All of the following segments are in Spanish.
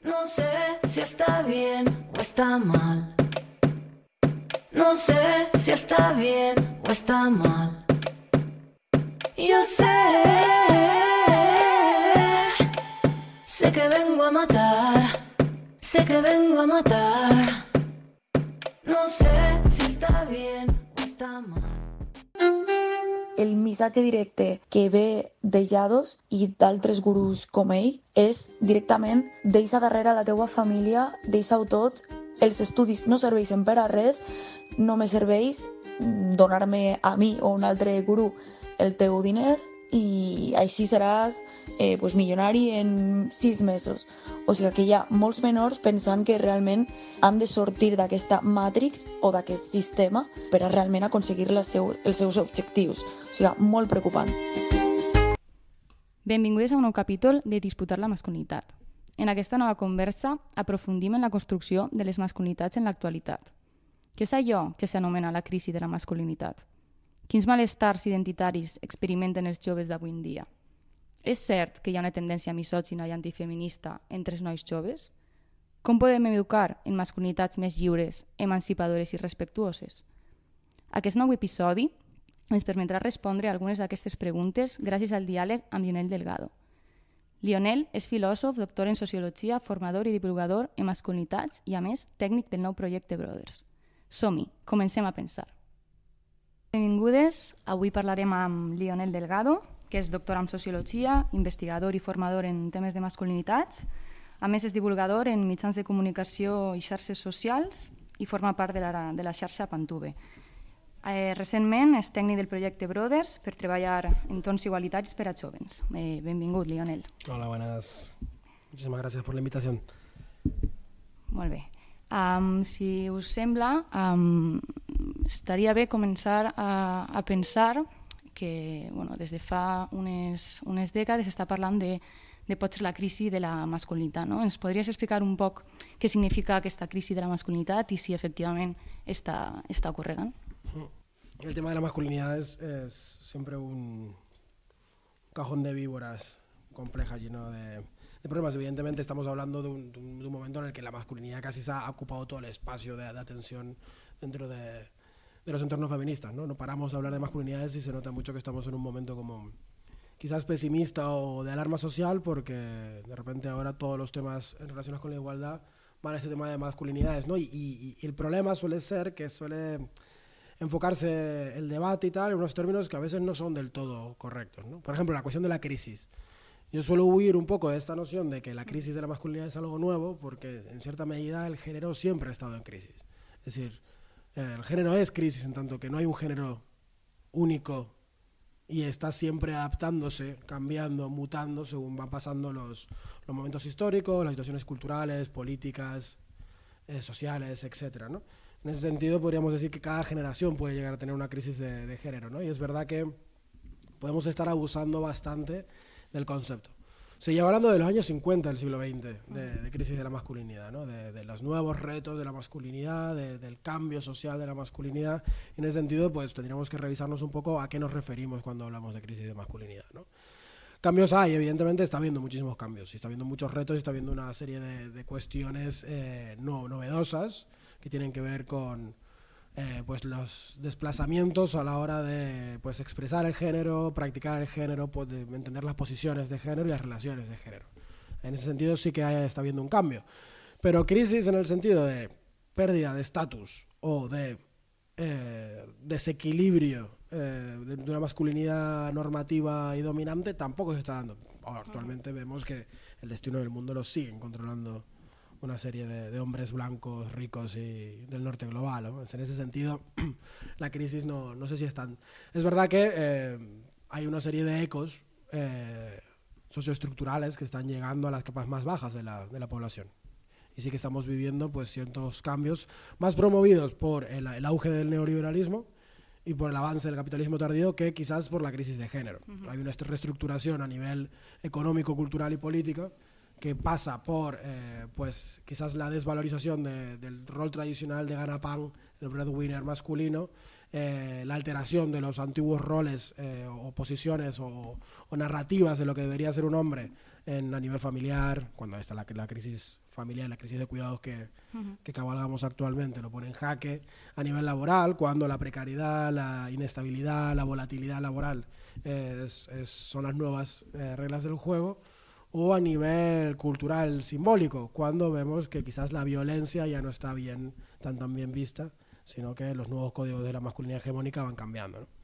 No sé si está bien o está mal. No sé si está bien o está mal. Yo sé que vengo a matar, sé que vengo a matar. No sé si está bien o està mal. El missatge directe que ve de Llados i d'altres gurus com ell és directament deixa darrere la teua família, deixa-ho tot, els estudis no serveixen per a res, només serveix donar-me a mi o un altre guru el teu diner i així seràs milionari en 6 mesos. O sigui que hi ha molts menors pensant que realment han de sortir d'aquesta Matrix o d'aquest sistema per a realment aconseguir els seus objectius. O sigui, molt preocupant. Benvingudes a un nou capítol de Disputar la masculinitat. En aquesta nova conversa aprofundim en la construcció de les masculinitats en l'actualitat. Què és allò que s'anomena la crisi de la masculinitat? Quins malestars identitaris experimenten els joves d'avui en dia? És cert que hi ha una tendència misògina i antifeminista entre els nois joves? Com podem educar en masculinitats més lliures, emancipadores i respectuoses? Aquest nou episodi ens permetrà respondre a algunes d'aquestes preguntes gràcies al diàleg amb Lionel Delgado. Lionel és filòsof, doctor en sociologia, formador i divulgador en masculinitats i, a més, tècnic del nou projecte Brothers. Som-hi, comencem a pensar. Benvingudes, avui parlarem amb Lionel Delgado, que és doctor en sociologia, investigador i formador en temes de masculinitats. A més, és divulgador en mitjans de comunicació i xarxes socials i forma part de la xarxa Pantube. Recentment és tècnic del projecte Brothers per treballar en entorns igualitaris per a jóvens. Benvingut, Lionel. Hola, buenas. Muchísimas gracias por la invitación. Molt bé. Si us sembla, estaria bé començar a pensar que des de fa unes dècades s'està parlant de potser la crisi de la masculinitat. No? Ens podries explicar un poc què significa aquesta crisi de la masculinitat i si efectivament està ocorrent? El tema de la masculinidad es siempre un cajón de víboras compleja, lleno de problemas. Evidentemente estamos hablando de un momento en el que la masculinidad casi se ha ocupado todo el espacio de atención dentro de los entornos feministas, ¿no? No paramos de hablar de masculinidades y se nota mucho que estamos en un momento como quizás pesimista o de alarma social, porque de repente ahora todos los temas relacionados con la igualdad van a este tema de masculinidades, ¿no? Y el problema suele ser que suele enfocarse el debate y tal en unos términos que a veces no son del todo correctos, ¿no? Por ejemplo, la cuestión de la crisis. Yo suelo huir un poco de esta noción de que la crisis de la masculinidad es algo nuevo, porque en cierta medida el género siempre ha estado en crisis. Es decir, el género es crisis en tanto que no hay un género único y está siempre adaptándose, cambiando, mutando según van pasando los momentos históricos, las situaciones culturales, políticas, sociales, etcétera, ¿no? En ese sentido podríamos decir que cada generación puede llegar a tener una crisis de género, ¿no? Y es verdad que podemos estar abusando bastante del concepto. Se lleva hablando de los años 50 del siglo XX, de crisis de la masculinidad, ¿no? De los nuevos retos de la masculinidad, del cambio social de la masculinidad. Y en ese sentido, pues tendríamos que revisarnos un poco a qué nos referimos cuando hablamos de crisis de masculinidad, ¿no? Cambios hay, evidentemente está habiendo muchísimos cambios, y está habiendo muchos retos, y está habiendo una serie de cuestiones novedosas que tienen que ver con los desplazamientos a la hora de expresar el género, practicar el género, de entender las posiciones de género y las relaciones de género. En ese sentido sí que está habiendo un cambio. Pero crisis en el sentido de pérdida de estatus o de desequilibrio de una masculinidad normativa y dominante tampoco se está dando. Actualmente vemos que el destino del mundo lo siguen controlando una serie de hombres blancos, ricos y del norte global, ¿no? En ese sentido, la crisis no sé si es tan... Es verdad que hay una serie de ecos socioestructurales que están llegando a las capas más bajas de la población. Y sí que estamos viviendo ciertos cambios más promovidos por el auge del neoliberalismo y por el avance del capitalismo tardío que quizás por la crisis de género. Hay una reestructuración a nivel económico, cultural y política que pasa por pues quizás la desvalorización del rol tradicional de ganapán, el breadwinner masculino, la alteración de los antiguos roles o posiciones o narrativas de lo que debería ser un hombre a nivel familiar, cuando está la crisis familiar, la crisis de cuidados que cabalgamos actualmente, lo pone en jaque, a nivel laboral, cuando la precariedad, la inestabilidad, la volatilidad laboral son las nuevas reglas del juego, o a nivel cultural simbólico, cuando vemos que quizás la violencia ya no está tan bien vista, sino que los nuevos códigos de la masculinidad hegemónica van cambiando, ¿no?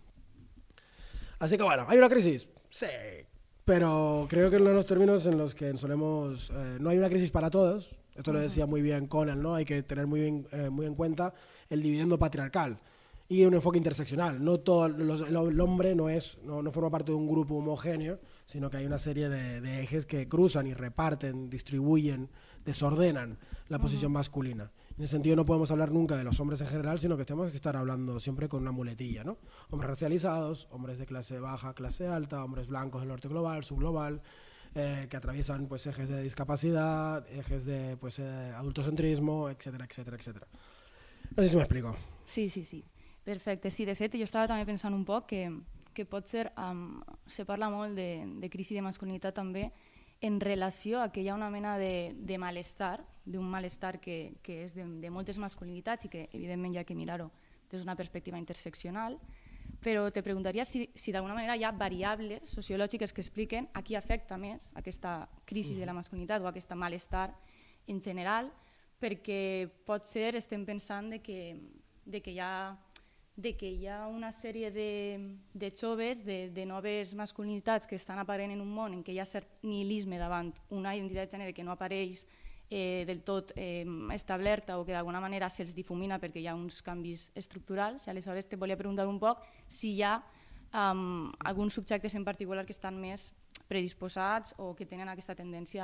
Así que bueno, ¿hay una crisis? Sí, pero creo que en los términos en los que solemos... no hay una crisis para todos, esto lo decía muy bien Conan, ¿no? Hay que tener muy en cuenta el dividendo patriarcal y un enfoque interseccional. No todo el hombre no forma parte de un grupo homogéneo, sino que hay una serie de ejes que cruzan y reparten, distribuyen, desordenan la posición masculina. En ese sentido no podemos hablar nunca de los hombres en general, sino que tenemos que estar hablando siempre con una muletilla, ¿no? Hombres racializados, hombres de clase baja, clase alta, hombres blancos del norte global, subglobal, que atraviesan pues ejes de discapacidad, ejes de pues adultocentrismo, etcétera, etcétera, etcétera. No sé si me explico. Sí. Perfecte. Sí, de fet, jo estava també pensant un poc que pot ser, se parla molt de crisi de masculinitat també en relació a que hi ha una mena de malestar, d'un malestar que és de moltes masculinitats i que evidentment hi ha que mirar-ho des d'una perspectiva interseccional, però te preguntaria si d'alguna manera hi ha variables sociològiques que expliquen a qui afecta més aquesta crisi de la masculinitat o aquest malestar en general, perquè pot ser, estem pensant de que hi ha una sèrie de joves, de noves masculinitats que estan aparent en un món en què hi ha cert nihilisme davant una identitat de gènere que no apareix del tot establerta o que d'alguna manera se'ls difumina perquè hi ha uns canvis estructurals. I aleshores te volia preguntar un poc si hi ha alguns subjectes en particular que estan més predisposats o que tenen aquesta tendència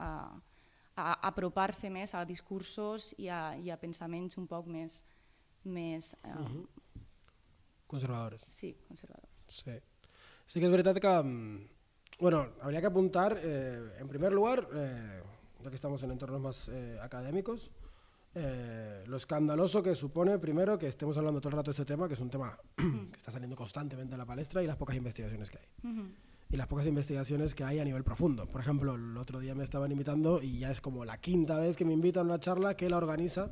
a apropar-se més a discursos i a pensaments un poc més conservadores. Sí, conservadores. Sí que es verdad que, bueno, habría que apuntar, en primer lugar, ya que estamos en entornos más académicos, lo escandaloso que supone, primero, que estemos hablando todo el rato de este tema, que es un tema que está saliendo constantemente a la palestra, y las pocas investigaciones que hay. Y las pocas investigaciones que hay a nivel profundo. Por ejemplo, el otro día me estaban invitando, y ya es como la quinta vez que me invitan a una charla que la organiza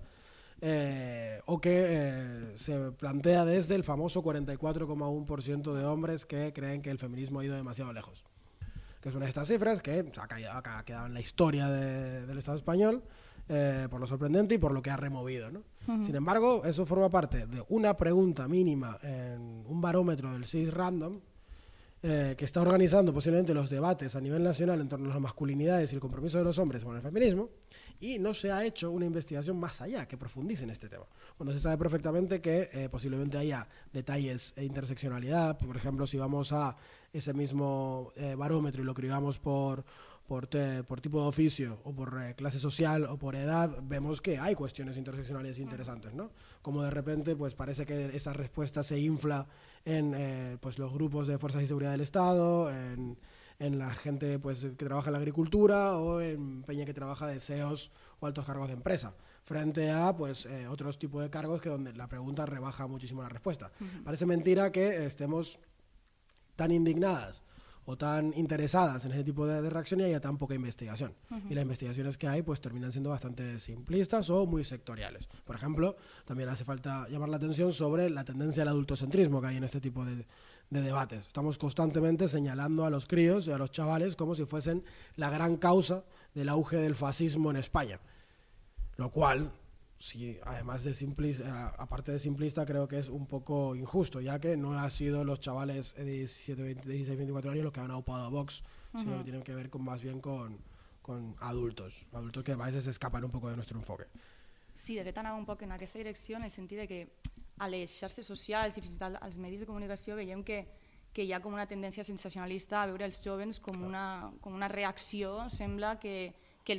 o que se plantea desde el famoso 44,1% de hombres que creen que el feminismo ha ido demasiado lejos. Que es una de estas cifras que ha quedado en la historia del Estado español por lo sorprendente y por lo que ha removido, ¿no? Sin embargo, eso forma parte de una pregunta mínima en un barómetro del CIS Random que está organizando posiblemente los debates a nivel nacional en torno a las masculinidades y el compromiso de los hombres con el feminismo, y no se ha hecho una investigación más allá que profundice en este tema. Cuando se sabe perfectamente que posiblemente haya detalles e interseccionalidad. Por ejemplo, si vamos a ese mismo barómetro y lo cribamos por tipo de oficio o por clase social o por edad, vemos que hay cuestiones interseccionales interesantes, ¿no? Como de repente pues parece que esa respuesta se infla en pues los grupos de fuerzas y seguridad del Estado, en la gente pues que trabaja en la agricultura o en peña que trabaja de CEOs o altos cargos de empresa, frente a pues otros tipos de cargos que donde la pregunta rebaja muchísimo la respuesta. Parece mentira que estemos tan indignadas o tan interesadas en ese tipo de reacción y haya tan poca investigación. Y las investigaciones que hay pues terminan siendo bastante simplistas o muy sectoriales. Por ejemplo, también hace falta llamar la atención sobre la tendencia al adultocentrismo que hay en este tipo de debates. Estamos constantemente señalando a los críos y a los chavales como si fuesen la gran causa del auge del fascismo en España. Lo cual, sí, además de simplista, aparte de simplista, creo que es un poco injusto, ya que no ha sido los chavales de 17, 20, 16, 24 años los que han aupado a Vox, sino que tienen que ver más bien con adultos que a veces escapan un poco de nuestro enfoque. Sí, de fet anava un poc en aquesta direcció, en el sentit de que a les xarxes socials i fins i tot als medis de comunicació veiem que hi ha com una tendència sensacionalista a veure els jovens com una reacció, sembla que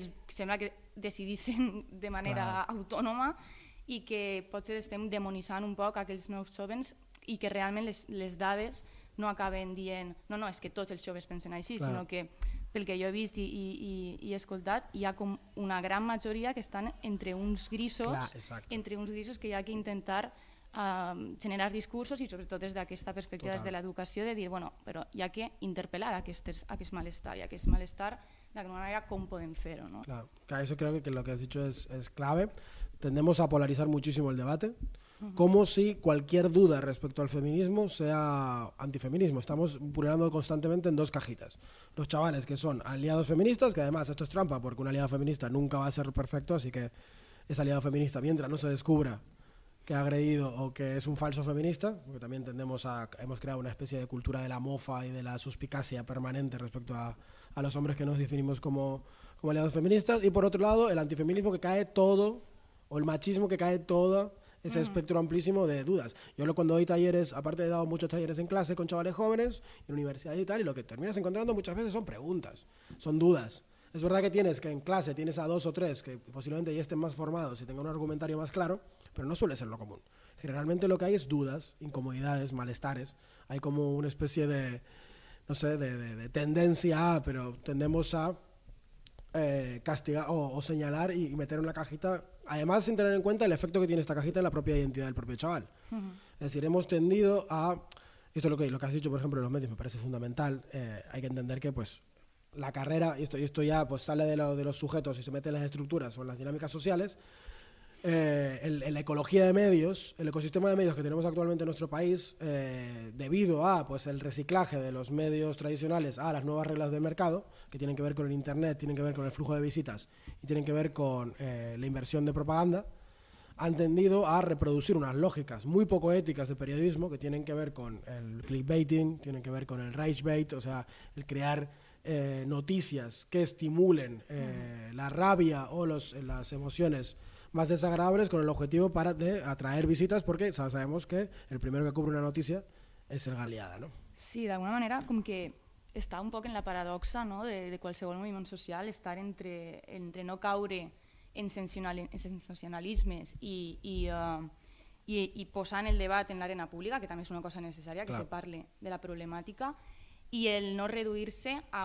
decidissin de manera autònoma i que potser estem demonitzant un poc aquells nous jovens i que realment les dades no acaben dient no, és que tots els joves pensen així, sinó que pel que jo he vist i he escoltat, hi ha com una gran majoria que estan entre uns grisos, que hi ha que intentar generar discursos i sobretot des d'aquesta perspectiva des de l'educació de dir, bueno, però hi ha que interpel·lar aquest malestar i aquest malestar de alguna manera cómo pueden hacerlo, ¿no? Claro, eso creo que lo que has dicho es clave. Tendemos a polarizar muchísimo el debate, como si cualquier duda respecto al feminismo sea antifeminismo. Estamos pululando constantemente en dos cajitas. Los chavales que son aliados feministas, que además esto es trampa porque un aliado feminista nunca va a ser perfecto, así que es aliado feminista mientras no se descubra que ha agredido o que es un falso feminista, porque también hemos creado una especie de cultura de la mofa y de la suspicacia permanente respecto a los hombres que nos definimos como aliados feministas, y por otro lado el antifeminismo que cae todo, o el machismo que cae todo ese espectro amplísimo de dudas. Yo cuando doy talleres, aparte he dado muchos talleres en clase con chavales jóvenes, en universidades y tal, y lo que terminas encontrando muchas veces son preguntas, son dudas. Es verdad que en clase tienes a 2 o 3 que posiblemente ya estén más formados y tengan un argumentario más claro, pero no suele ser lo común. Generalmente lo que hay es dudas, incomodidades, malestares. Hay como una especie de, no sé, de tendencia a, pero tendemos a castigar o señalar y meter en una cajita, además sin tener en cuenta el efecto que tiene esta cajita en la propia identidad del propio chaval. Es decir, hemos tendido a, esto es lo que has dicho, por ejemplo, en los medios me parece fundamental, hay que entender que pues la carrera, y esto ya pues sale de los sujetos y se mete en las estructuras o en las dinámicas sociales, la ecología de medios, el ecosistema de medios que tenemos actualmente en nuestro país, debido a pues el reciclaje de los medios tradicionales a las nuevas reglas del mercado, que tienen que ver con el internet, tienen que ver con el flujo de visitas y tienen que ver con la inversión de propaganda, han tendido a reproducir unas lógicas muy poco éticas de periodismo que tienen que ver con el clickbaiting, tienen que ver con el ragebait, o sea, el crear noticias que estimulen la rabia o las emociones más desagradables con el objetivo de atraer visitas, porque sabemos que el primero que cubre una noticia és el Galiada, no? Sí, d'alguna manera com que està un poc en la paradoxa, no? de qualsevol moviment social, estar entre no caure en sensacionalismes i posar en el debat en l'arena pública, que també és una cosa necessària, que se parle de la problemàtica, i el no reduir-se a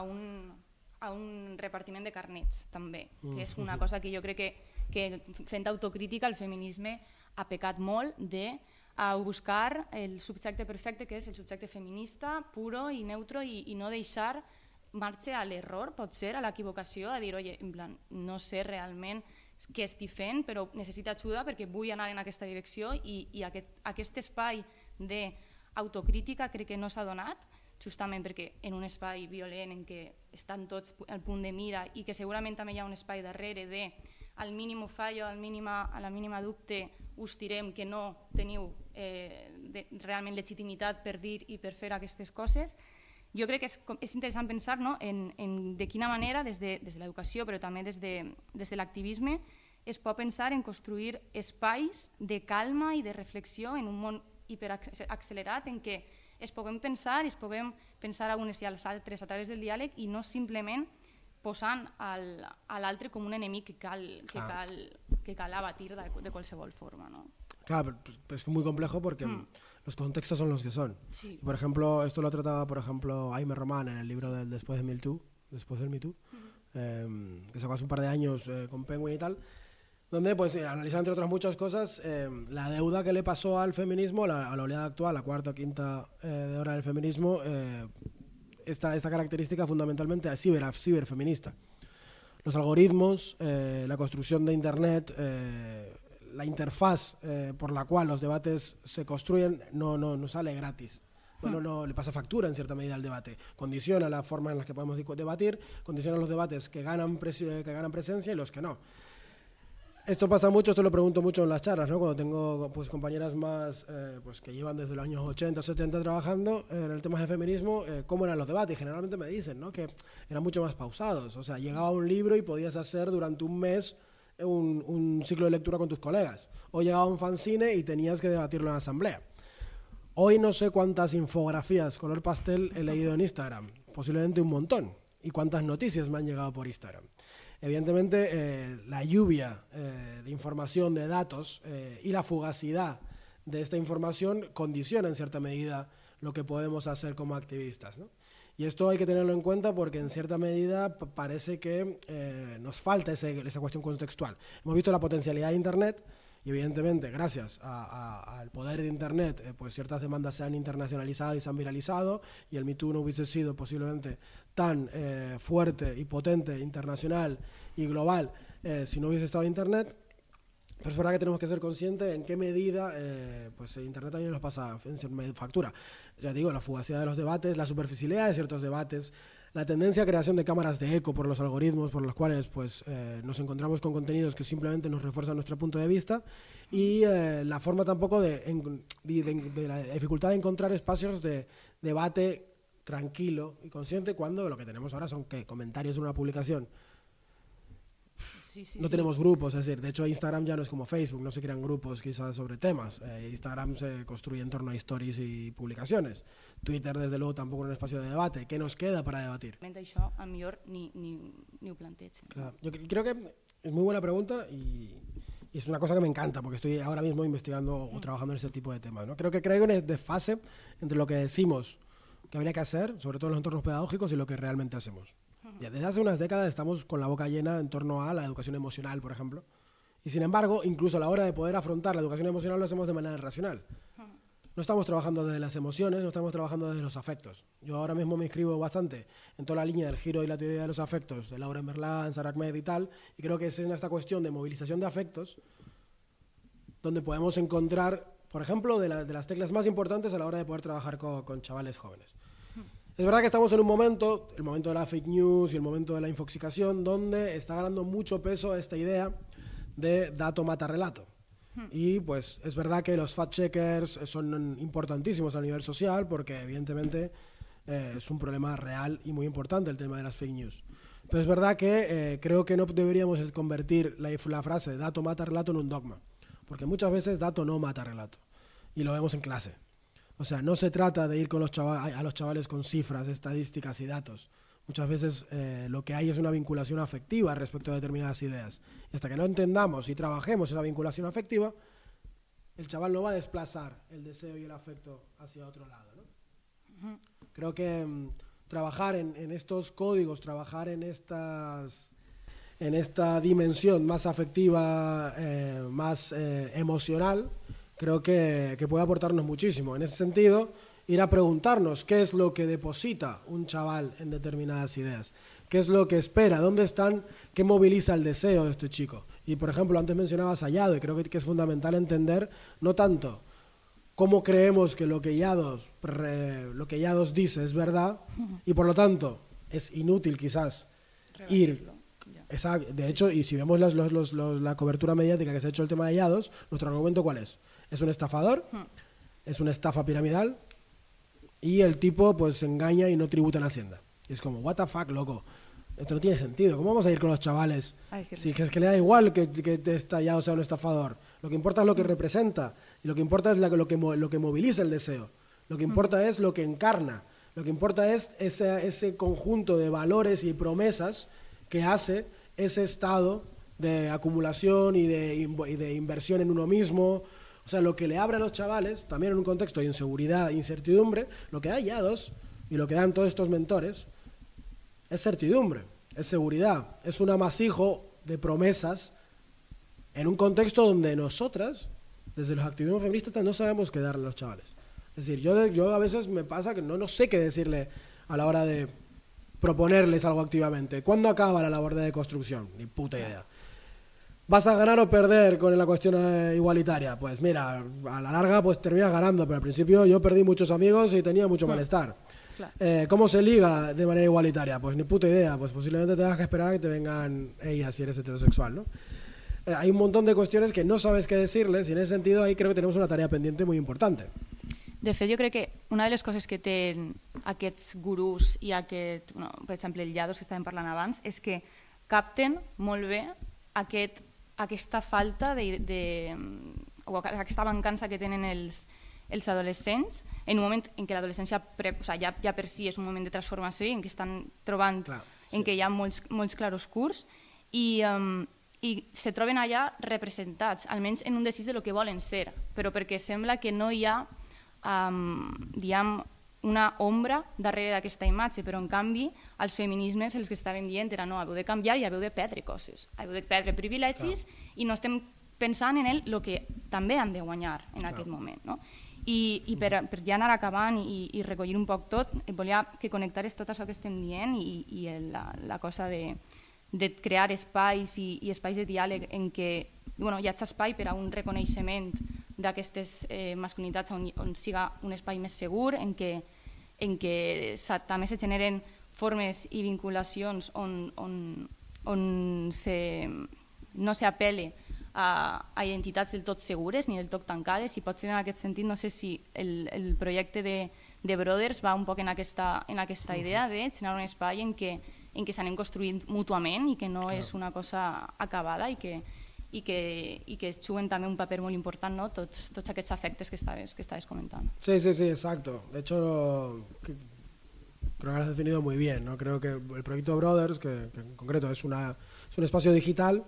un repartiment de carnets, també, que és una cosa que jo crec que fent autocrítica el feminisme ha pecat molt de buscar el subjecte perfecte, que és el subjecte feminista, puro i neutro, i no deixar marxa a l'error, potser, a l'equivocació, a dir, oye, en plan, no sé realment què estic fent, però necessito ajuda perquè vull anar en aquesta direcció, i aquest espai d'autocrítica crec que no s'ha donat, justament perquè en un espai violent en què estan tots al punt de mira i que segurament també hi ha un espai darrere de al mínim fallo, a la mínima dubte us tirem que no teniu realment legitimitat per dir i per fer aquestes coses. Jo crec que és interessant pensar en de quina manera des de l'educació però també des de l'activisme es pot pensar en construir espais de calma i de reflexió en un món hiperaccelerat en què es puguem pensar a unes i als altres a través del diàleg i no simplement posant a l'altre com un enemic que cal abatir de qualsevol forma, ¿no? Claro, pero es muy complejo porque los contextos son los que son. Sí. Por ejemplo, esto lo trataba, por ejemplo, Aimee Román en el libro del Después del Me Too, que sacó hace un par de años con Penguin y tal, donde pues analiza entre otras muchas cosas la deuda que le pasó al feminismo, a la oleada actual, la cuarta o quinta de hora del feminismo, esta característica fundamentalmente ciberfeminista. Los algoritmos, la construcción de Internet, la interfaz por la cual los debates se construyen no sale gratis. Bueno, no le pasa factura en cierta medida al debate. Condiciona la forma en la que podemos debatir, condiciona los debates que ganan presencia y los que no. Esto pasa mucho, esto lo pregunto mucho en las charlas, ¿no? Cuando tengo pues, compañeras más pues, que llevan desde los años 80, 70 trabajando en el tema de feminismo, cómo eran los debates. Y generalmente me dicen, ¿no? Que eran mucho más pausados. O sea, llegaba un libro y podías hacer durante un mes un ciclo de lectura con tus colegas. O llegaba un fanzine y tenías que debatirlo en la asamblea. Hoy no sé cuántas infografías color pastel he leído en Instagram. Posiblemente un montón. Y cuántas noticias me han llegado por Instagram. Evidentemente, la lluvia de información, de datos y la fugacidad de esta información condiciona en cierta medida lo que podemos hacer como activistas, ¿no? Y esto hay que tenerlo en cuenta porque en cierta medida parece que nos falta esa cuestión contextual. Hemos visto la potencialidad de Internet y evidentemente gracias al poder de Internet pues ciertas demandas se han internacionalizado y se han viralizado y el Me Too no hubiese sido posiblemente tan fuerte y potente, internacional y global si no hubiese estado Internet. Pero es verdad que tenemos que ser conscientes en qué medida pues Internet también nos pasa factura. Ya digo, la fugacidad de los debates, la superficialidad de ciertos debates, la tendencia a creación de cámaras de eco por los algoritmos por los cuales pues, nos encontramos con contenidos que simplemente nos refuerzan nuestro punto de vista y la forma tampoco de la dificultad de encontrar espacios de debate tranquilo y consciente cuando lo que tenemos ahora son comentarios en una publicación. No tenemos grupos, es decir, de hecho Instagram ya no es como Facebook, no se crean grupos quizás sobre temas. Instagram se construye en torno a stories y publicaciones. Twitter, desde luego, tampoco es un espacio de debate. ¿Qué nos queda para debatir? Això, a millor, ni ho plantegen. Claro. Yo creo que es muy buena pregunta y es una cosa que me encanta porque estoy ahora mismo investigando o trabajando en este tipo de temas, ¿no? Creo que hay una desfase entre lo que decimos que habría que hacer, sobre todo en los entornos pedagógicos, y lo que realmente hacemos. Ya desde hace unas décadas estamos con la boca llena en torno a la educación emocional, por ejemplo. Y sin embargo, incluso a la hora de poder afrontar la educación emocional lo hacemos de manera racional. No estamos trabajando desde las emociones, no estamos trabajando desde los afectos. Yo ahora mismo me inscribo bastante en toda la línea del giro y la teoría de los afectos, de Lauren Berlán, Sarah Ahmed y tal, y creo que es en esta cuestión de movilización de afectos donde podemos encontrar, por ejemplo, de las teclas más importantes a la hora de poder trabajar con chavales jóvenes. Es verdad que estamos en un momento, el momento de la fake news y el momento de la infoxicación, donde está ganando mucho peso esta idea de dato mata relato. Y pues es verdad que los fact-checkers son importantísimos a nivel social porque evidentemente es un problema real y muy importante el tema de las fake news. Pero es verdad que creo que no deberíamos convertir la frase dato mata relato en un dogma, porque muchas veces dato no mata relato, y lo vemos en clase. O sea, no se trata de ir con a los chavales con cifras, estadísticas y datos. Muchas veces lo que hay es una vinculación afectiva respecto a determinadas ideas. Y hasta que no entendamos y trabajemos esa vinculación afectiva, el chaval no va a desplazar el deseo y el afecto hacia otro lado, ¿no? Creo que trabajar en estos códigos, trabajar en esta dimensión más afectiva, más emocional, creo que puede aportarnos muchísimo. En ese sentido, ir a preguntarnos qué es lo que deposita un chaval en determinadas ideas, qué es lo que espera, dónde están, qué moviliza el deseo de este chico. Y, por ejemplo, antes mencionabas a Yado, y creo que es fundamental entender no tanto cómo creemos que lo que Yados dice es verdad, y por lo tanto es inútil quizás ir. De hecho, y si vemos la cobertura mediática que se ha hecho el tema de Yados, nuestro argumento ¿cuál es? Es un estafador, es una estafa piramidal y el tipo pues se engaña y no tributa en Hacienda. Y es como, what the fuck, loco, esto no tiene sentido. ¿Cómo vamos a ir con los chavales? Si es que le da igual que Yado sea un estafador. Lo que importa es lo que representa y lo que importa es lo que moviliza el deseo. Lo que importa es lo que encarna. Lo que importa es ese conjunto de valores y promesas que hace ese estado de acumulación y de inversión en uno mismo. O sea, lo que le abre a los chavales, también en un contexto de inseguridad e incertidumbre, lo que da Yados y lo que dan todos estos mentores es certidumbre, es seguridad, es un amasijo de promesas en un contexto donde nosotras, desde los activismos feministas, no sabemos qué darle a los chavales. Es decir, yo a veces me pasa que no sé qué decirle a la hora de proponerles algo activamente. ¿Cuándo acaba la labor de deconstrucción? Ni puta idea. ¿Vas a ganar o perder con la cuestión igualitaria? Pues mira, a la larga pues terminas ganando, pero al principio yo perdí muchos amigos y tenía mucho malestar. Claro. ¿Cómo se liga de manera igualitaria? Pues ni puta idea, pues posiblemente tengas que esperar a que te vengan ellas si eres heterosexual, ¿no? Hay un montón de cuestiones que no sabes qué decirles y en ese sentido ahí creo que tenemos una tarea pendiente muy importante. De fet, jo crec que una de les coses que tenen aquests gurús i per exemple, el Yados que estàvem parlant abans, és que capten molt bé aquesta falta o aquesta mancança que tenen els adolescents en un moment en què l'adolescència ja per si és un moment de transformació i en què estan trobant, en què hi ha molts clarobscurs i se troben allà representats, almenys en un desig de lo que volen ser, però perquè sembla que no hi ha diguem, una ombra darrere d'aquesta imatge, però en canvi els feminismes els que estaven dient era no, heu de canviar i heu de perdre coses, heu de perdre privilegis i no estem pensant en el que també han de guanyar en aquest moment. No? I per ja anar acabant i recollir un poc tot, volia que connectares tot això que estem dient i la cosa de crear espais i espais de diàleg en què hi hagi espai per a un reconeixement d'aquestes masculinitats on siga un espai més segur, en què també se generen formes i vinculacions on no s'apel·le a identitats del tot segures ni del tot tancades, i potser en aquest sentit no sé si el projecte de Brothers va un poc en aquesta idea de generar un espai en què s'anem construint mútuament i que no és una cosa acabada i que juguen també un paper molt important, ¿no? Tots aquests afectes que estaves comentant. Sí, exacto. De hecho, creo que lo has definido muy bien, ¿no? Creo que el proyecto Brothers, que en concreto es un espacio digital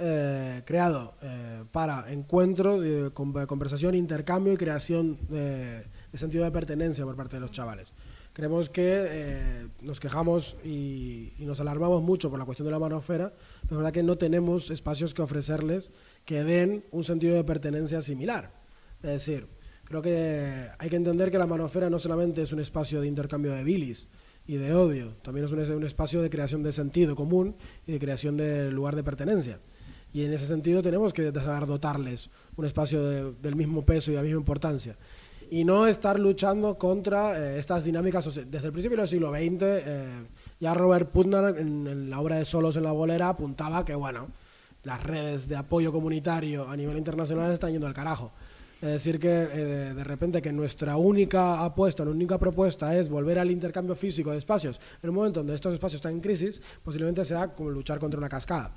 creado para encuentro, conversación, intercambio y creación de sentido de pertenencia por parte de los chavales. Creemos que nos quejamos y nos alarmamos mucho por la cuestión de la manosfera, pero es verdad que no tenemos espacios que ofrecerles que den un sentido de pertenencia similar. Es decir, creo que hay que entender que la manosfera no solamente es un espacio de intercambio de bilis y de odio, también es un espacio de creación de sentido común y de creación de lugar de pertenencia. Y en ese sentido tenemos que saber dotarles un espacio del mismo peso y de la misma importancia. Y no estar luchando contra estas dinámicas. Desde el principio del siglo XX, ya Robert Putnam en la obra de Solos en la bolera apuntaba que, bueno, las redes de apoyo comunitario a nivel internacional están yendo al carajo. Es decir, que de repente que nuestra única apuesta, nuestra única propuesta es volver al intercambio físico de espacios en un momento donde estos espacios están en crisis, posiblemente sea como luchar contra una cascada.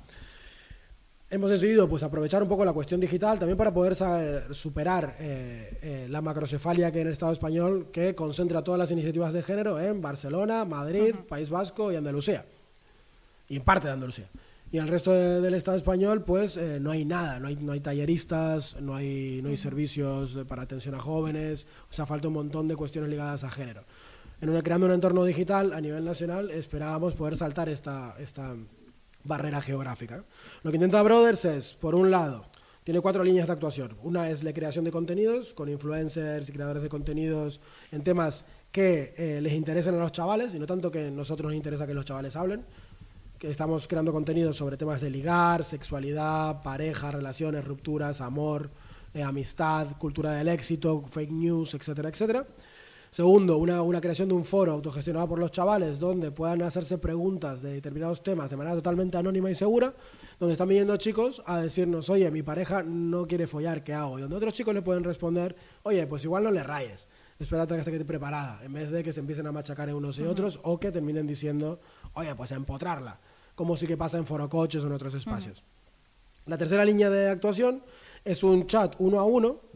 Hemos decidido pues, aprovechar un poco la cuestión digital también para poder superar la macrocefalia que hay en el Estado español, que concentra todas las iniciativas de género en Barcelona, Madrid, País Vasco y Andalucía, y en parte de Andalucía. Y en el resto del Estado español pues no hay nada, no hay talleristas, no hay servicios para atención a jóvenes, o sea, falta un montón de cuestiones ligadas a género. Creando un entorno digital a nivel nacional esperábamos poder saltar esta barrera geográfica. Lo que intenta Brothers es, por un lado, tiene 4 líneas de actuación. Una es la creación de contenidos, con influencers y creadores de contenidos en temas que les interesan a los chavales, y no tanto que a nosotros nos interesa que los chavales hablen, que estamos creando contenidos sobre temas de ligar, sexualidad, pareja, relaciones, rupturas, amor, amistad, cultura del éxito, fake news, etcétera, etcétera. Segundo, una creación de un foro autogestionado por los chavales donde puedan hacerse preguntas de determinados temas de manera totalmente anónima y segura, donde están viniendo chicos a decirnos, oye, mi pareja no quiere follar, ¿qué hago? Y donde otros chicos le pueden responder, oye, pues igual no le rayes, espérate hasta que esté preparada, en vez de que se empiecen a machacar en unos y otros o que terminen diciendo, oye, pues a empotrarla, como sí que pasa en forocoches o en otros espacios. La tercera línea de actuación es un chat 1 a 1,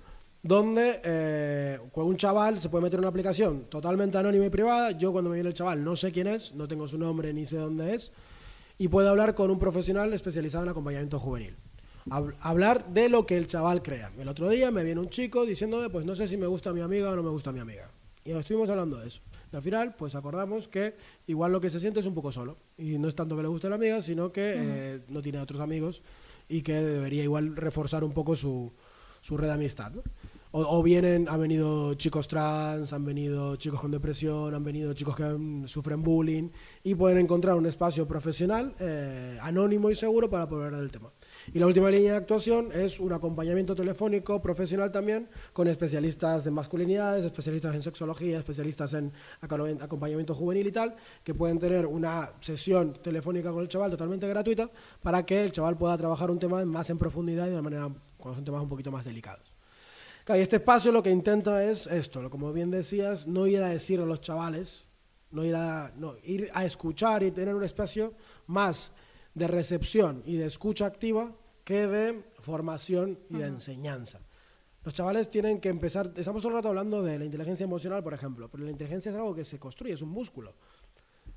donde con un chaval se puede meter en una aplicación totalmente anónima y privada. Yo cuando me viene el chaval no sé quién es, no tengo su nombre ni sé dónde es, y puedo hablar con un profesional especializado en acompañamiento juvenil. Hablar de lo que el chaval crea. El otro día me viene un chico diciéndome, pues no sé si me gusta mi amiga o no me gusta mi amiga. Y estuvimos hablando de eso. Y al final, pues acordamos que igual lo que se siente es un poco solo. Y no es tanto que le guste la amiga, sino que no tiene otros amigos y que debería igual reforzar un poco su red de amistad, ¿no? O han venido chicos trans, han venido chicos con depresión, han venido chicos que sufren bullying y pueden encontrar un espacio profesional, anónimo y seguro para poder hablar del tema. Y la última línea de actuación es un acompañamiento telefónico profesional también con especialistas de masculinidades, especialistas en sexología, especialistas en acompañamiento juvenil y tal, que pueden tener una sesión telefónica con el chaval totalmente gratuita para que el chaval pueda trabajar un tema más en profundidad y de manera cuando son temas un poquito más delicados. Claro, y este espacio lo que intenta es esto, como bien decías, no ir a decir a los chavales, ir a escuchar y tener un espacio más de recepción y de escucha activa que de formación y de enseñanza. Los chavales tienen que empezar, estamos todo el rato hablando de la inteligencia emocional, por ejemplo, pero la inteligencia es algo que se construye, es un músculo.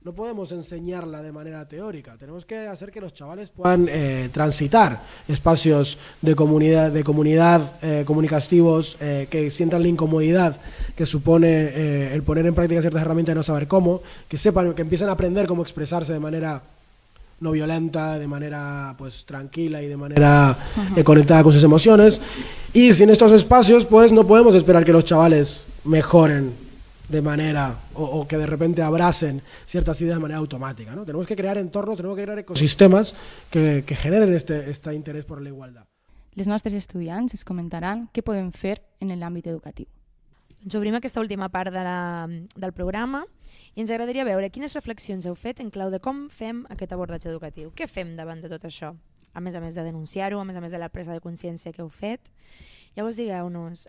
no podemos enseñarla de manera teórica. Tenemos que hacer que los chavales puedan transitar espacios de comunidad comunicativos, que sientan la incomodidad que supone el poner en práctica ciertas herramientas y no saber cómo, que sepan, que empiecen a aprender cómo expresarse de manera no violenta, de manera pues tranquila y de manera conectada con sus emociones. Y sin estos espacios pues no podemos esperar que los chavales mejoren de manera, o que de repente abracen ciertas ideas de manera automática, ¿no? Tenemos que crear entornos, tenemos que crear ecosistemes que generen este interès per la igualtat. Les nostres estudiants es comentaran què podem fer en l'àmbit educatiu. Doncs obrim aquesta última part del programa i ens agradaria veure quines reflexions heu fet en clau de com fem aquest abordatge educatiu. Què fem davant de tot això? A més de denunciar-ho, a més de la presa de consciència que heu fet. Llavors digueu-nos,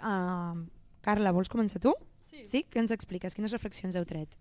Carla, vols començar tu? Sí? Què ens expliques? Quines reflexions heu tret?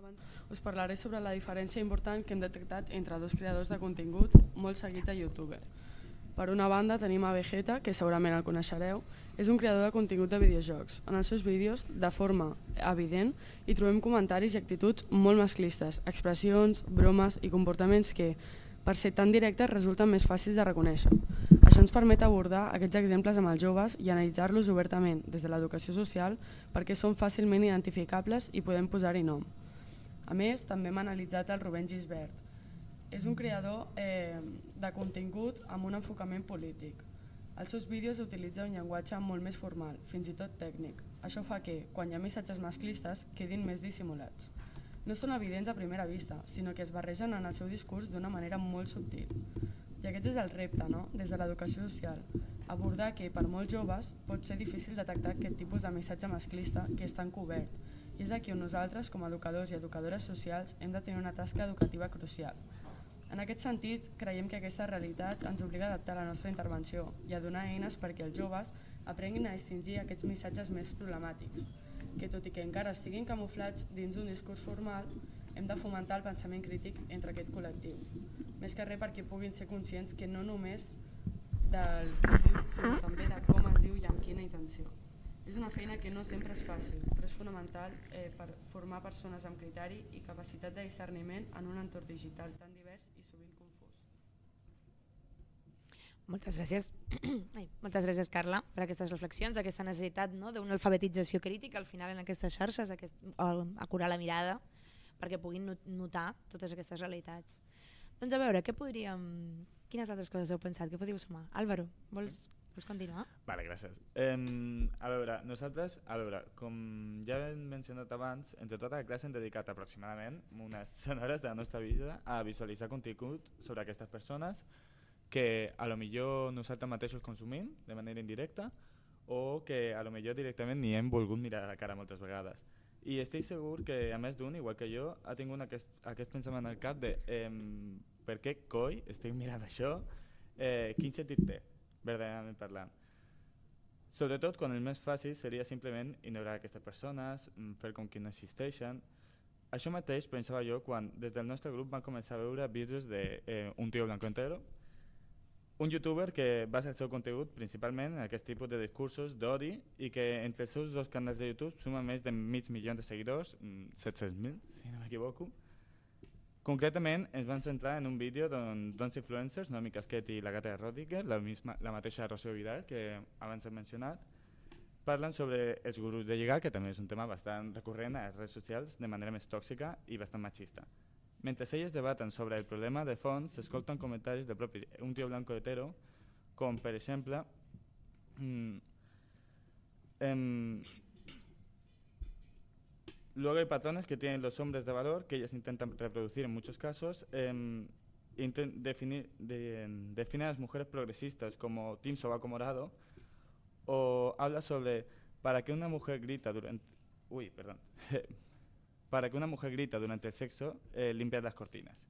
Us parlaré sobre la diferència important que hem detectat entre dos creadors de contingut molt seguits a YouTube. Per una banda tenim a Vegeta, que segurament el coneixereu. És un creador de contingut de videojocs. En els seus vídeos, de forma evident, hi trobem comentaris i actituds molt masclistes, expressions, bromes i comportaments que, per ser tan directes, resulten més fàcils de reconèixer. Això ens permet abordar aquests exemples amb els joves i analitzar-los obertament des de l'educació social perquè són fàcilment identificables i podem posar-hi nom. A més, també hem analitzat el Rubén Gisbert. És un creador de contingut amb un enfocament polític. Els seus vídeos utilitza un llenguatge molt més formal, fins i tot tècnic. Això fa que, quan hi ha missatges masclistes, quedin més dissimulats. No són evidents a primera vista, sinó que es barregen en el seu discurs d'una manera molt subtil. I aquest és el repte, no?, des de l'educació social. Abordar que, per molts joves, pot ser difícil detectar aquest tipus de missatge masclista que és tan cobert. I és aquí on nosaltres, com a educadors i educadores socials, hem de tenir una tasca educativa crucial. En aquest sentit, creiem que aquesta realitat ens obliga a adaptar la nostra intervenció i a donar eines perquè els joves aprenguin a distingir aquests missatges més problemàtics, que tot i que encara estiguin camuflats dins d'un discurs formal, hem de fomentar el pensament crític entre aquest col·lectiu. Més que res perquè puguin ser conscients que no només del que es diu, sinó també de com es diu i amb quina intenció. És una feina que no sempre és fàcil, però és fonamental per formar persones amb criteri i capacitat de discerniment en un entorn digital tan divers i sovint confús. Moltes gràcies. Moltes gràcies, Carla, per aquestes reflexions, aquesta necessitat, no, d'una alfabetització crítica al final en aquestes xarxes, acurar la mirada perquè puguin notar totes aquestes realitats. Doncs a veure, quines altres coses heu pensat? Què podíeu sumar? Álvaro, vols continuar? Vale, gràcies. A veure, com ja hem mencionat abans, entre tota la classe hem dedicat aproximadament unes 100 hores de la nostra vida a visualitzar contingut sobre aquestes persones que a lo millor nosaltres mateixos consumim de manera indirecta o que a lo millor directament ni hem volgut mirar a la cara moltes vegades. I estic segur que a més d'un, igual que jo, ha tingut aquest pensament al cap de per què coi estic mirant això, quin sentit té, verdaderament parlant. Sobretot quan el més fàcil seria simplement ignorar aquestes persones, fer com que no existeixen. Això mateix pensava jo quan des del nostre grup vam començar a veure vídeos d'un tio blanco entero, un youtuber que basa el seu contingut principalment en aquest tipus de discursos d'odi i que entre els seus dos canals de YouTube suma més de 500.000 de seguidors, 700.000 si no m'equivoco. Concretament ens vam centrar en un vídeo d'uns influencers, Noemi Casquet i la gata de Rodiger, la mateixa Rocío Vidal que abans hem mencionat, parlen sobre els gurus de lligar, que també és un tema bastant recurrent a les redes socials de manera més tòxica i bastant machista. Mentre elles debaten sobre el problema de fons, s'escolten comentaris de propi un tio blanco hetero, com per exemple luego hay patrones que tienen los hombres de valor que ellas intentan reproducir en muchos casos, define a las mujeres progresistas como Team Sobaco Morado, o habla sobre para que una mujer grita durante el sexo, limpiar las cortinas.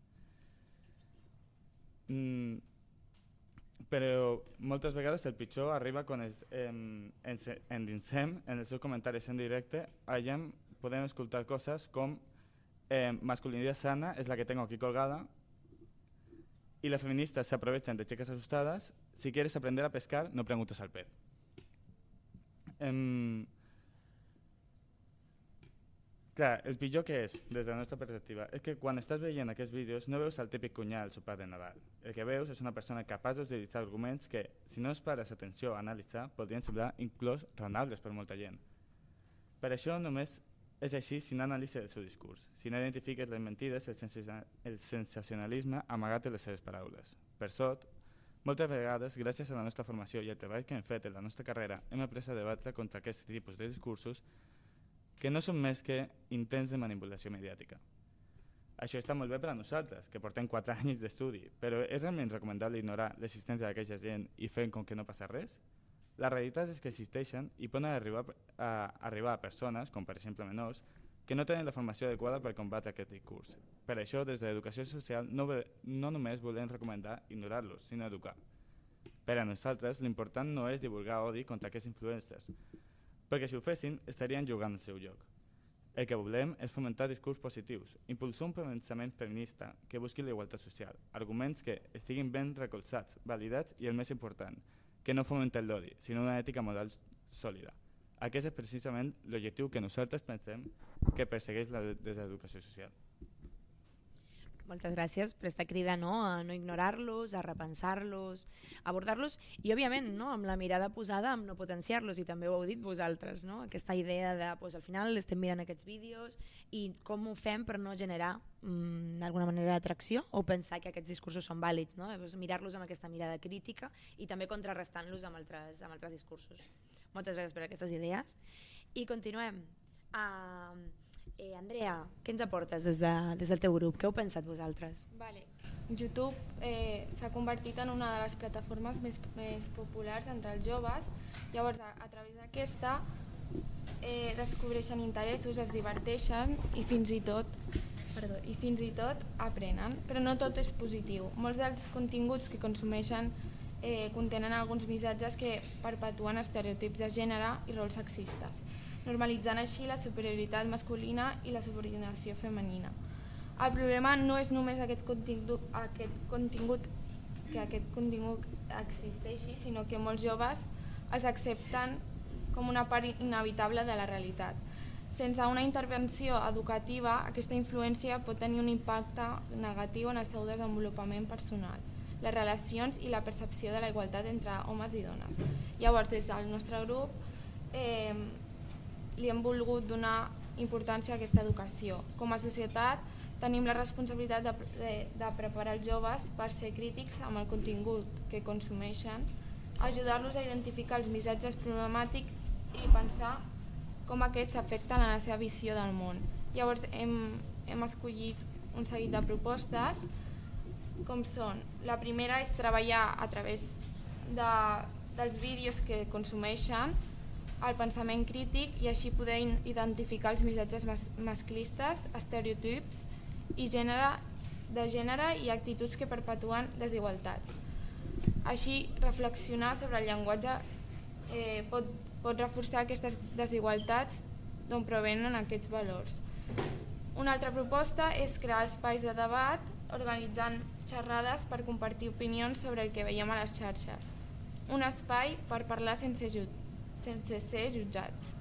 Però moltes vegades el pitjor arriba quan endinsem en els seus comentaris en directe. Allà podem escoltar coses com masculinidad sana es la que tengo aquí colgada y las feministas se aprovechan de chicas asustadas. Si quieres aprender a pescar, no preguntes al pez. Clar, el pitjor que és, des de la nostra perspectiva, és que quan estàs veient aquests vídeos no veus el típic cunyà al sopar de Nadal. El que veus és una persona capaç d'utilitzar arguments que, si no es pares atenció a analitzar, podrien semblar inclús raonables per molta gent. Per això només és així si no analitzes el seu discurs, si no identifiques les mentides, el sensacionalisme amagat en les seves paraules. Per sort, moltes vegades, gràcies a la nostra formació i el treball que hem fet en la nostra carrera, hem après a debatre contra aquest tipus de discursos que no són més que intents de manipulació mediàtica. Això està molt bé per a nosaltres, que portem 4 anys d'estudi, però és realment recomanable ignorar l'existència d'aquesta gent i fer com que no passa res? La realitat és que existeixen i poden arribar a persones, com per exemple menors, que no tenen la formació adequada per combatre aquest discurs. Per això, des de l'educació social, no només volem recomendar ignorar-los, sinó educar. Per a nosaltres, l'important no és divulgar odi contra aquests influencers, perquè si ho fessin, estarien jugant al seu lloc. El que volem és fomentar discurs positius, impulsar un pensament feminista que busqui la igualtat social, arguments que estiguin ben recolzats, validats i, el més important, que no fomenten l'odi, sinó una ètica moral sòlida. Aquest és precisament l'objectiu que nosaltres pensem que persegueix des de l'educació social. Moltes gràcies per aquesta crida, a no ignorar-los, a repensar-los, a abordar-los i, òbviament, amb la mirada posada en no potenciar-los, i també ho heu dit vosaltres, aquesta idea de, al final estem mirant aquests vídeos i com ho fem per no generar d'alguna manera atracció o pensar que aquests discursos són vàlids, mirar-los amb aquesta mirada crítica i també contrarrestant-los amb altres discursos. Moltes gràcies per aquestes idees i continuem. Andrea, què ens aportes des del teu grup? Què heu pensat vosaltres? Vale. YouTube s'ha convertit en una de les plataformes més populars entre els joves. Llavors, a través d'aquesta descobreixen interessos, es diverteixen i fins i tot aprenen. Però no tot és positiu. Molts dels continguts que consumeixen contenen alguns missatges que perpetuen estereotips de gènere i rols sexistes, normalitzant així la superioritat masculina i la subordinació femenina. El problema no és només que aquest contingut existeixi, sinó que molts joves els accepten com una part inevitable de la realitat. Sense una intervenció educativa, aquesta influència pot tenir un impacte negatiu en el seu desenvolupament personal, les relacions i la percepció de la igualtat entre homes i dones. Llavors, des del nostre grup, li hem volgut donar importància a aquesta educació. Com a societat tenim la responsabilitat de preparar els joves per ser crítics amb el contingut que consumeixen, ajudar-los a identificar els missatges problemàtics i pensar com aquests afecten a la seva visió del món. Llavors hem escollit un seguit de propostes, com són: la primera és treballar a través dels vídeos que consumeixen, el pensament crític i així poder identificar els missatges masclistes, estereotips de gènere i actituds que perpetuen desigualtats. Així, reflexionar sobre el llenguatge pot reforçar aquestes desigualtats d'on provenen aquests valors. Una altra proposta és crear espais de debat organitzant xerrades per compartir opinions sobre el que veiem a les xarxes. Un espai per parlar sense ser jutjats.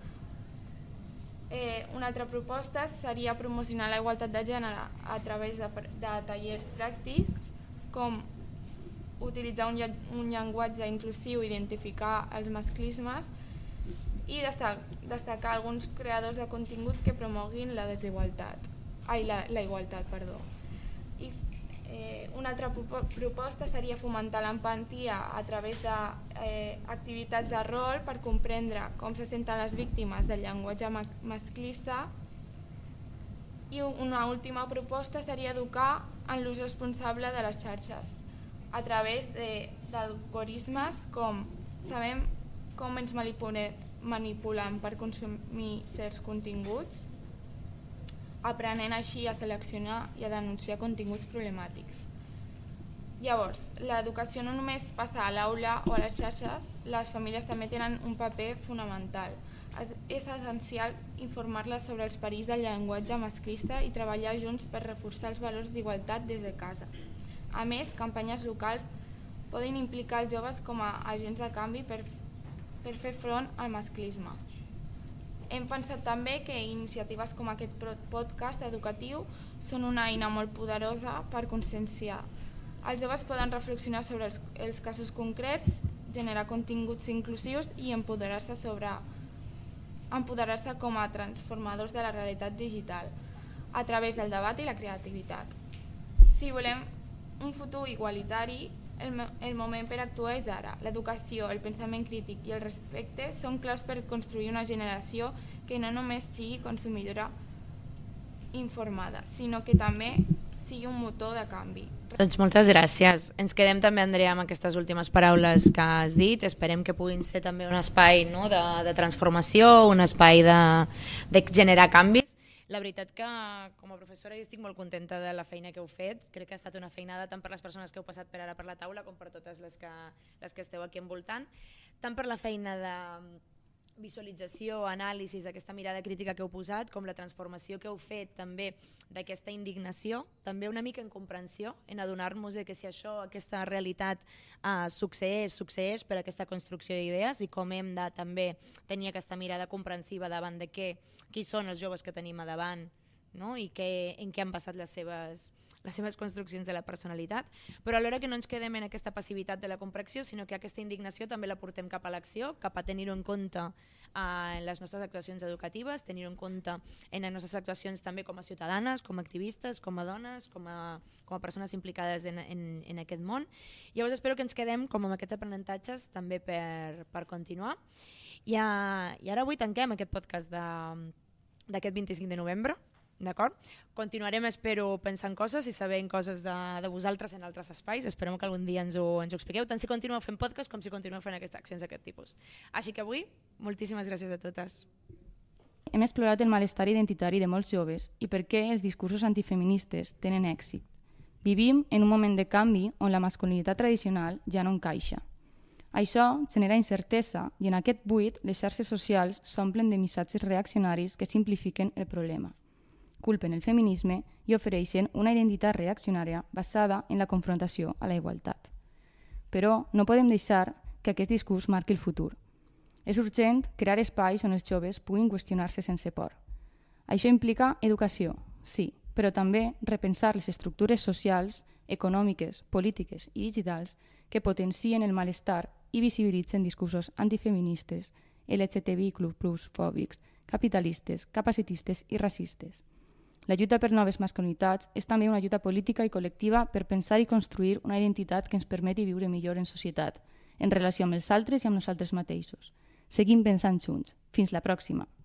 Una altra proposta seria promocionar la igualtat de gènere a través de tallers pràctics, com utilitzar un llenguatge inclusiu, identificar els masclismes i destacar alguns creadors de contingut que promoguin la igualtat. Una altra proposta seria fomentar l'empatia a través d'activitats de rol per comprendre com se senten les víctimes del llenguatge masclista. I una última proposta seria educar en l'ús responsable de les xarxes a través d'algoritmes, com sabem com ens manipulen per consumir certs continguts, aprenent així a seleccionar i a denunciar continguts problemàtics. Llavors, l'educació no només passa a l'aula o a les xarxes, les famílies també tenen un paper fonamental. És essencial informar-les sobre els perills del llenguatge masclista i treballar junts per reforçar els valors d'igualtat des de casa. A més, campanyes locals poden implicar els joves com a agents de canvi per fer front al masclisme. Hem pensat també que iniciatives com aquest podcast educatiu són una eina molt poderosa per conscienciar. Els joves poden reflexionar sobre els casos concrets, generar continguts inclusius i empoderar-se com a transformadors de la realitat digital a través del debat i la creativitat. Si volem un futur igualitari, el moment per actuar és ara. L'educació, el pensament crític i el respecte són claus per construir una generació que no només sigui consumidora informada, sinó que també sigui un motor de canvi. Doncs moltes gràcies. Ens quedem també, Andrea, amb aquestes últimes paraules que has dit. Esperem que puguin ser també un espai, no, de transformació, un espai de generar canvis. La veritat que com a professora jo estic molt contenta de la feina que heu fet. Crec que ha estat una feinada tant per les persones que heu passat per ara per la taula com per totes les que esteu aquí envoltant. Tant per la feina de visualització, anàlisis, aquesta mirada crítica que heu posat, com la transformació que heu fet també d'aquesta indignació, també una mica en comprensió, en adonar-nos que si això, aquesta realitat succeeix per aquesta construcció d'idees i com hem de també tenir aquesta mirada comprensiva davant de qui són els joves que tenim a davant, no? I en què han basat les seves construccions de la personalitat, però alhora que no ens quedem en aquesta passivitat de la comprensió, sinó que aquesta indignació també la portem cap a l'acció, cap a tenir-ho en compte en les nostres actuacions educatives, tenir-ho en compte en les nostres actuacions també com a ciutadanes, com a activistes, com a dones, com a persones implicades en aquest món. Llavors espero que ens quedem com amb aquests aprenentatges també per continuar. I ara avui tanquem aquest podcast d'aquest 25 de novembre. D'acord? Continuarem, espero, pensant coses i sabent coses de vosaltres en altres espais. Esperem que algun dia ens ho expliqueu, tant si continueu fent podcast com si continueu fent aquestes accions d'aquest tipus. Així que avui, moltíssimes gràcies a totes. Hem explorat el malestar identitari de molts joves i per què els discursos antifeministes tenen èxit. Vivim en un moment de canvi on la masculinitat tradicional ja no encaixa. Això genera incertesa i en aquest buit les xarxes socials s'omplen de missatges reaccionaris que simplifiquen el problema. Culpen el feminisme i ofereixen una identitat reaccionària basada en la confrontació a la igualtat. Però no podem deixar que aquest discurs marqui el futur. És urgent crear espais on els joves puguin qüestionar-se sense por. Això implica educació, sí, però també repensar les estructures socials, econòmiques, polítiques i digitals que potencien el malestar i visibilitzen discursos antifeministes, LGTBI+, fòbics, capitalistes, capacitistes i racistes. La lluita per noves masculinitats és també una lluita política i col·lectiva per pensar i construir una identitat que ens permeti viure millor en societat, en relació amb els altres i amb nosaltres mateixos. Seguim pensant junts. Fins la pròxima.